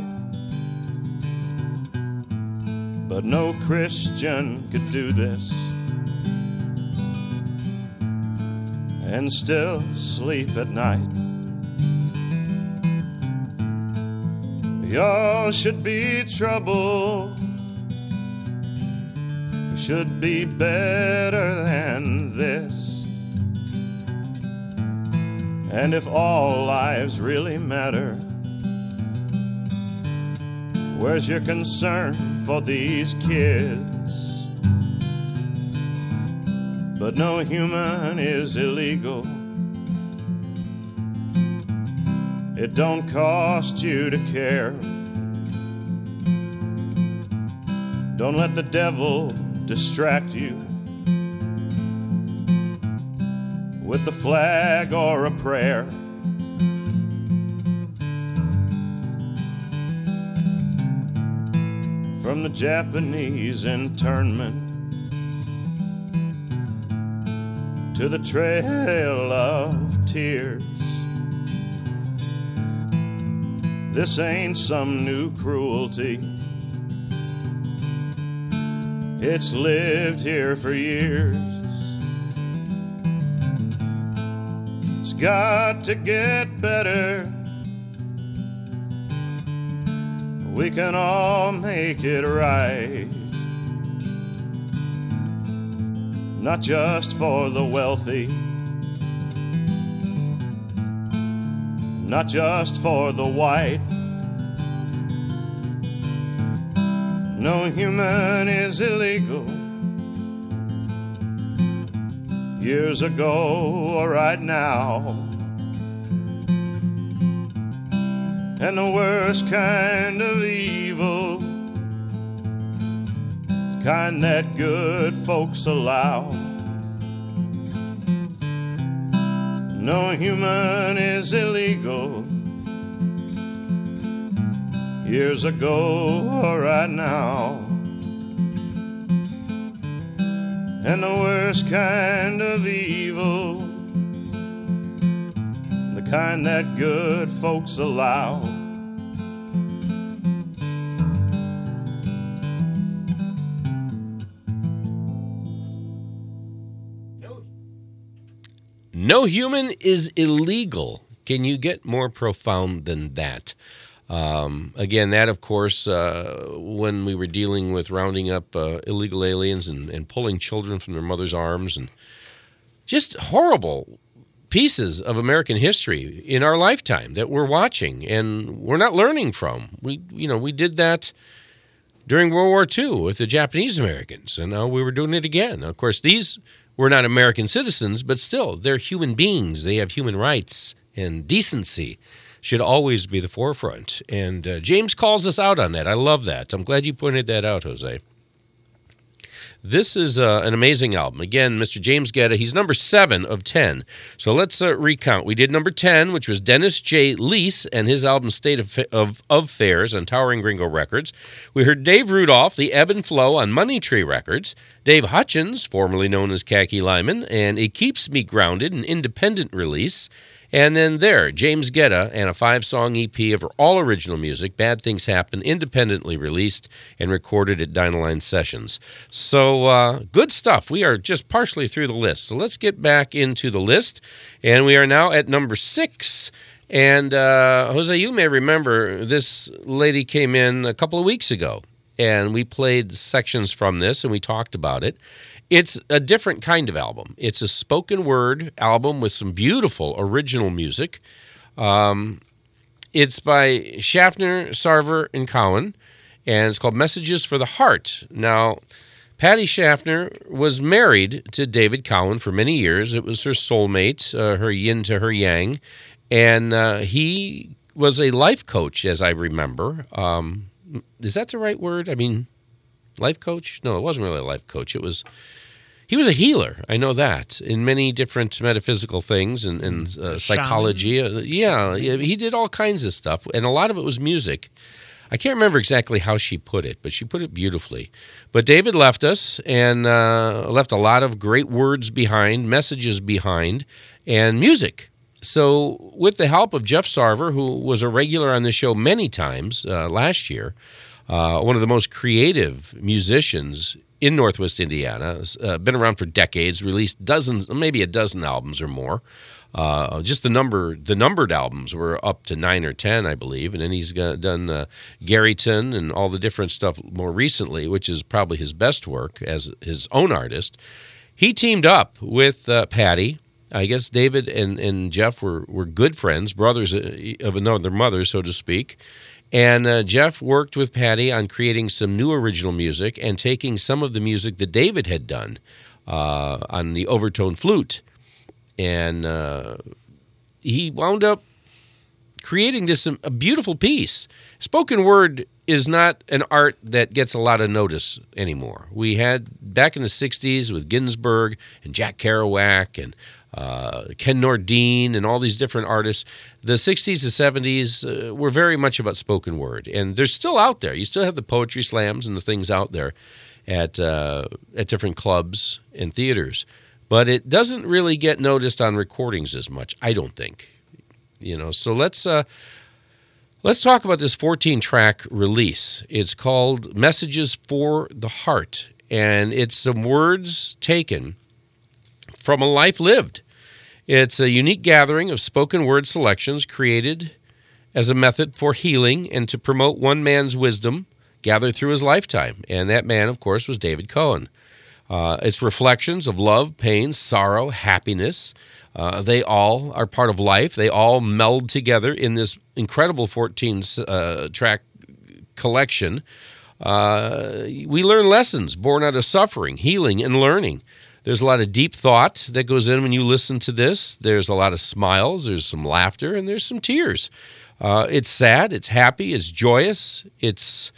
But no Christian could do this and still sleep at night. Y'all should be trouble, should be better than this. And if all lives really matter, where's your concern for these kids? But no human is illegal. It don't cost you to care. Don't let the devil distract you with the flag or a prayer. From the Japanese internment to the Trail of Tears, this ain't some new cruelty. It's lived here for years. It's got to get better. We can all make it right. Not just for the wealthy, not just for the white. No human is illegal. Years ago or right now. And the worst kind of evil is the kind that good folks allow. No human is illegal. Years ago or right now. And the worst kind of evil, the kind that good folks allow. No human is illegal. Can you get more profound than that? Um, again, that, of course, uh, when we were dealing with rounding up uh, illegal aliens and, and pulling children from their mother's arms, and just horrible pieces of American history in our lifetime that we're watching and we're not learning from. We, you know, we did that during World War Two with the Japanese Americans, and now we were doing it again. Of course, these were not American citizens, but still, they're human beings. They have human rights, and decency should always be the forefront. And uh, James calls us out on that. I love that. I'm glad you pointed that out, Jose. This is uh, an amazing album. Again, Mister James Guetta, he's number seven of ten. So let's uh, recount. We did number ten, which was Dennis J. Leese and his album State of, of, of Affairs on Towering Gringo Records. We heard Dave Rudolph, The Ebb and Flow on Money Tree Records. Dave Hutchins, formerly known as Khaki Lyman, and It Keeps Me Grounded, an independent release. And then there, James Guetta and a five-song E P of all original music, Bad Things Happen, independently released and recorded at Dynaline Sessions. So uh, good stuff. We are just partially through the list. So let's get back into the list. And we are now at number six. And uh, Jose, you may remember this lady came in a couple of weeks ago, and we played sections from this, and we talked about it. It's a different kind of album. It's a spoken word album with some beautiful original music. Um, it's by Schaffner, Sarver, and Cowan, and it's called Messages for the Heart. Now, Patty Schaffner was married to David Cowan for many years. It was her soulmate, uh, her yin to her yang, and uh, he was a life coach, as I remember. Um, is that the right word? I mean, life coach? No, it wasn't really a life coach. It was... He was a healer, I know that, in many different metaphysical things and, and uh, psychology. Uh, yeah, yeah, he did all kinds of stuff, and a lot of it was music. I can't remember exactly how she put it, but she put it beautifully. But David left us and uh, left a lot of great words behind, messages behind, and music. So with the help of Jeff Sarver, who was a regular on the show many times uh, last year, uh, one of the most creative musicians in Northwest Indiana, uh, been around for decades, released dozens, maybe a dozen albums or more. Uh, just the number, the numbered albums were up to nine or ten, I believe, and then he's got, done uh, Garyton and all the different stuff more recently, which is probably his best work as his own artist. He teamed up with uh, Patty. I guess David and, and Jeff were, were good friends, brothers of another mother, so to speak. And uh, Jeff worked with Patty on creating some new original music and taking some of the music that David had done uh, on the overtone flute. And uh, he wound up creating this a beautiful piece. Spoken word is not an art that gets a lot of notice anymore. We had back in the sixties with Ginsberg and Jack Kerouac and uh, Ken Nordine and all these different artists. The sixties and seventies uh, were very much about spoken word. And they're still out there. You still have the poetry slams and the things out there at uh, at different clubs and theaters. But it doesn't really get noticed on recordings as much, I don't think. You know, so let's uh, let's talk about this fourteen-track release. It's called Messages for the Heart, and it's some words taken from a life lived. It's a unique gathering of spoken word selections created as a method for healing and to promote one man's wisdom gathered through his lifetime. And that man, of course, was David Cohen. Uh, it's reflections of love, pain, sorrow, happiness. Uh, they all are part of life. They all meld together in this incredible fourteen-track uh, collection. Uh, we learn lessons born out of suffering, healing, and learning. There's a lot of deep thought that goes in when you listen to this. There's a lot of smiles, there's some laughter, and there's some tears. Uh, it's sad, it's happy, it's joyous, it's...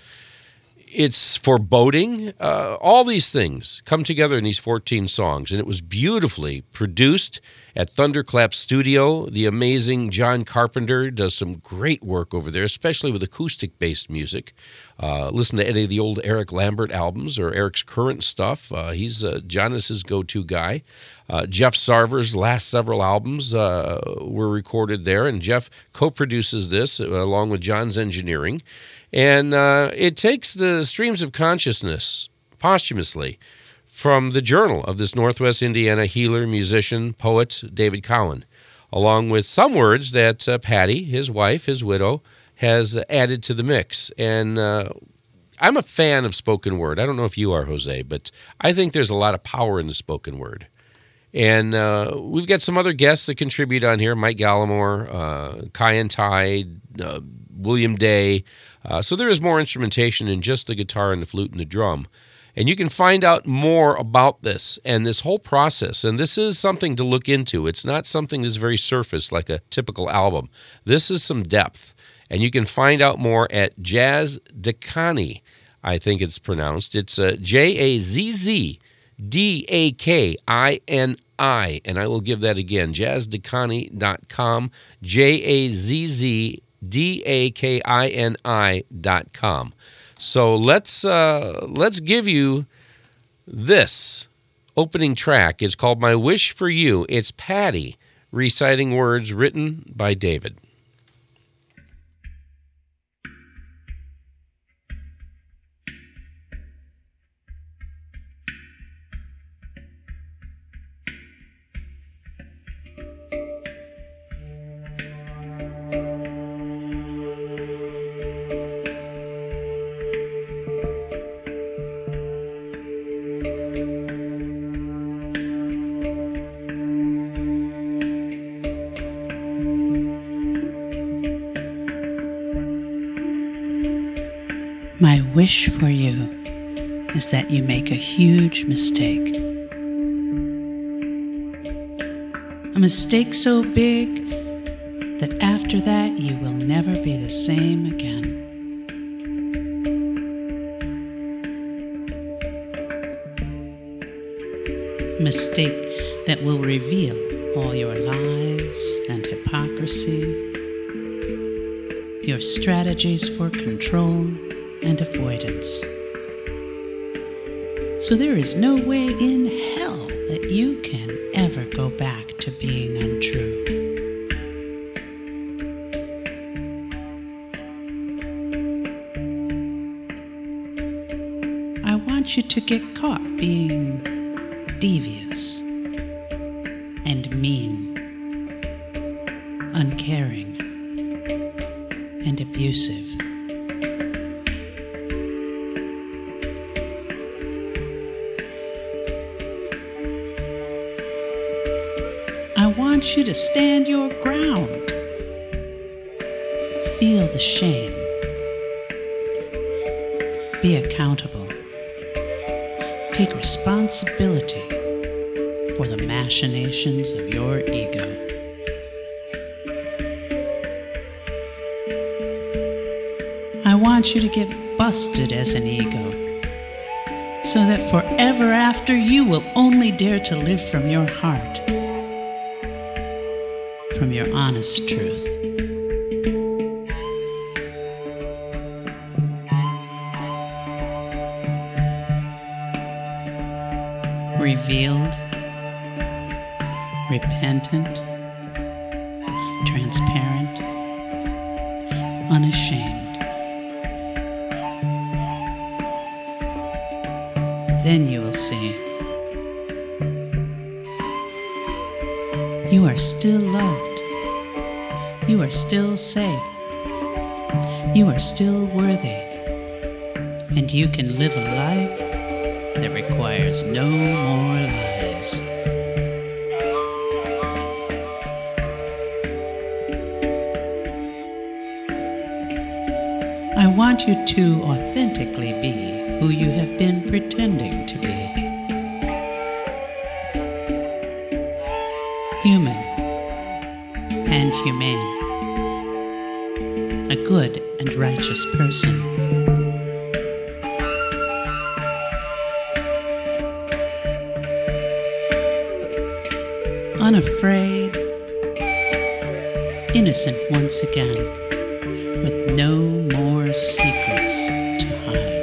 It's foreboding. Uh, all these things come together in these fourteen songs, and it was beautifully produced at Thunderclap Studio. The amazing John Carpenter does some great work over there, especially with acoustic-based music. Uh, listen to any of the old Eric Lambert albums or Eric's current stuff. Uh, he's uh, John is his go-to guy. Uh, Jeff Sarver's last several albums uh, were recorded there, and Jeff co-produces this uh, along with John's engineering. And uh, it takes the streams of consciousness posthumously from the journal of this Northwest Indiana healer, musician, poet, David Cohen, along with some words that uh, Patty, his wife, his widow, has added to the mix. And uh, I'm a fan of spoken word. I don't know if you are, Jose, but I think there's a lot of power in the spoken word. And uh, we've got some other guests that contribute on here, Mike Gallimore, uh, Kyan Tide, uh, William Day. Uh, so there is more instrumentation than just the guitar and the flute and the drum. And you can find out more about this and this whole process. And this is something to look into. It's not something that's very surface like a typical album. This is some depth. And you can find out more at Jazz Dakani, I think it's pronounced. It's uh, J A Z Z D A K I N I. And I will give that again, jazz dakani dot com, J A Z Z D A K I N I dot com. So let's uh, let's give you this opening track. It's called My Wish for You. It's Patty reciting words written by David. My wish for you is that you make a huge mistake. A mistake so big that after that you will never be the same again. A mistake that will reveal all your lies and hypocrisy. your strategies for control and avoidance. So there is no way in hell that you can ever go back to being untrue. I want you to get caught being devious and mean, uncaring, and abusive. I want you to stand your ground. Feel the shame. Be accountable. Take responsibility for the machinations of your ego. I want you to get busted as an ego, so that forever after you will only dare to live from your heart, from your honest truth. Revealed, repentant, transparent, unashamed. Then you will see you are still loved. You are still safe. You are still worthy. And you can live a life that requires no more lies. I want you to authentically be who you have been pretending to be. Human and humane. A good and righteous person. Unafraid, innocent once again, with no more secrets to hide.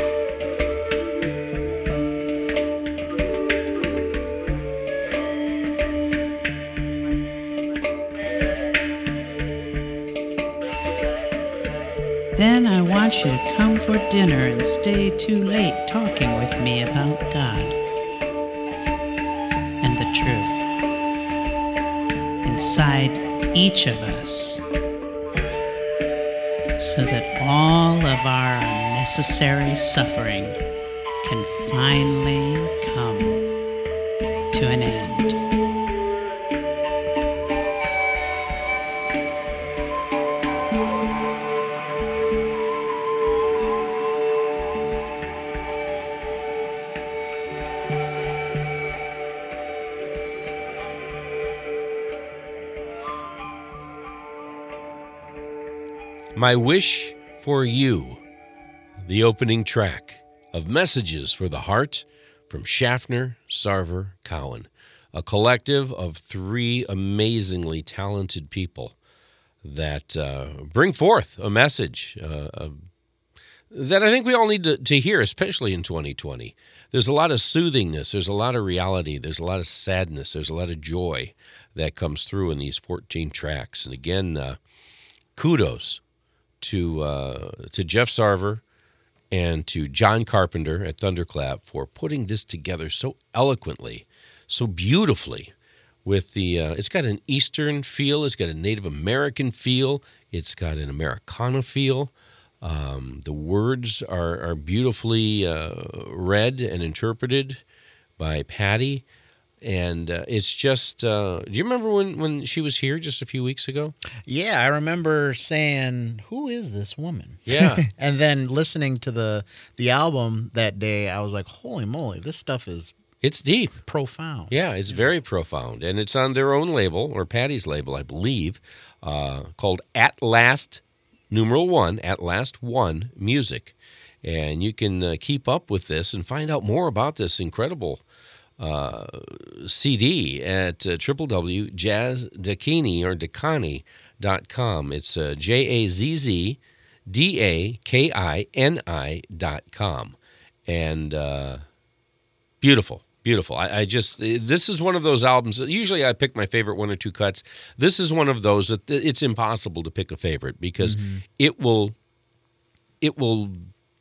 Then I want you to come for dinner and stay too late talking with me about God and the truth inside each of us, so that all of our unnecessary suffering can finally come to an end. My Wish for You, the opening track of Messages for the Heart from Schaffner, Sarver, Cowan, a collective of three amazingly talented people that uh, bring forth a message uh, uh, that I think we all need to, to hear, especially in twenty twenty. There's a lot of soothingness, there's a lot of reality, there's a lot of sadness, there's a lot of joy that comes through in these fourteen tracks. And again, uh, kudos to uh, to Jeff Sarver and to John Carpenter at Thunderclap for putting this together so eloquently, so beautifully. With the, uh, it's got an Eastern feel, it's got a Native American feel, it's got an Americana feel. Um, the words are are beautifully uh, read and interpreted by Patty. And uh, it's just, uh, do you remember when, when she was here just a few weeks ago? Yeah, I remember saying, who is this woman? Yeah. And then listening to the the album that day, I was like, holy moly, this stuff is It's deep. profound. Yeah, it's very profound. And it's on their own label, or Patty's label, I believe, uh, called At Last, numeral one, At Last One Music. And you can uh, keep up with this and find out more about this incredible uh, C D at uh, w w w dot jazz dakini or dakani dot com. It's uh, J A Z Z D A K I N I dot com. And uh, beautiful. Beautiful. I, I just, this is one of those albums. Usually I pick my favorite one or two cuts. This is one of those that it's impossible to pick a favorite because mm-hmm. it will, it will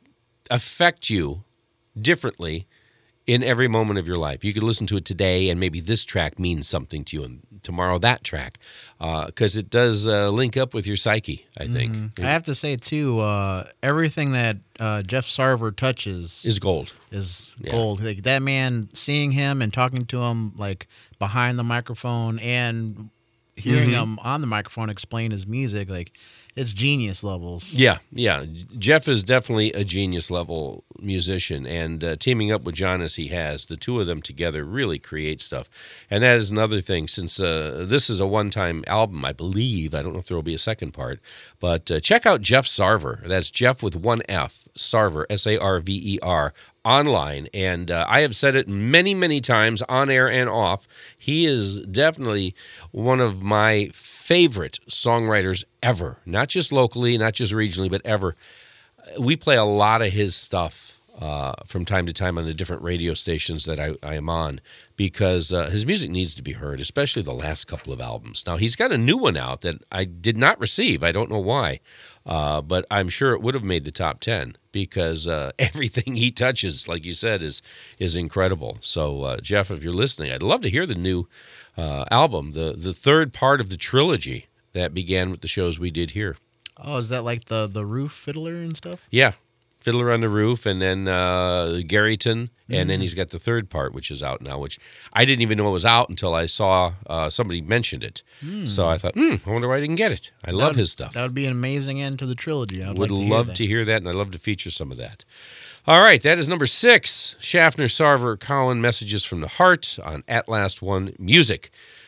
affect you differently in every moment of your life. You could listen to it today and maybe this track means something to you, and tomorrow that track, because uh, it does uh, link up with your psyche, I think. Mm-hmm. I have to say, too, uh, everything that uh, Jeff Sarver touches is gold. Is yeah. gold. Like, that man, seeing him and talking to him like behind the microphone and hearing mm-hmm. him on the microphone explain his music, like, it's genius levels. Yeah, yeah. Jeff is definitely a genius level musician, and uh, teaming up with John as he has, the two of them together really create stuff. And that is another thing, since uh, this is a one-time album, I believe. I don't know if there will be a second part, but uh, check out Jeff Sarver. That's Jeff with one F, Sarver, S A R V E R, online. And uh, I have said it many, many times on air and off. He is definitely one of my favorite songwriters ever, not just locally, not just regionally, but ever. We play a lot of his stuff uh, from time to time on the different radio stations that I, I am on because uh, his music needs to be heard, especially the last couple of albums. Now, he's got a new one out that I did not receive. I don't know why, uh, but I'm sure it would have made the top ten because uh, everything he touches, like you said, is is incredible. So, uh, Jeff, if you're listening, I'd love to hear the new uh, album, the, the third part of the trilogy that began with the shows we did here. Oh, is that like the, the Roof Fiddler and stuff? Yeah. Fiddler on the Roof, and then uh, Garryton, and mm-hmm. then he's got the third part, which is out now, which I didn't even know it was out until I saw uh, somebody mentioned it. Mm. So I thought, hmm, I wonder why I didn't get it. I that love would, his stuff. That would be an amazing end to the trilogy. I would, would like to love hear to hear that, and I'd love to feature some of that. All right, that is number six, Schaffner, Sarver, Cowan, Messages from the Heart on At Last One Music.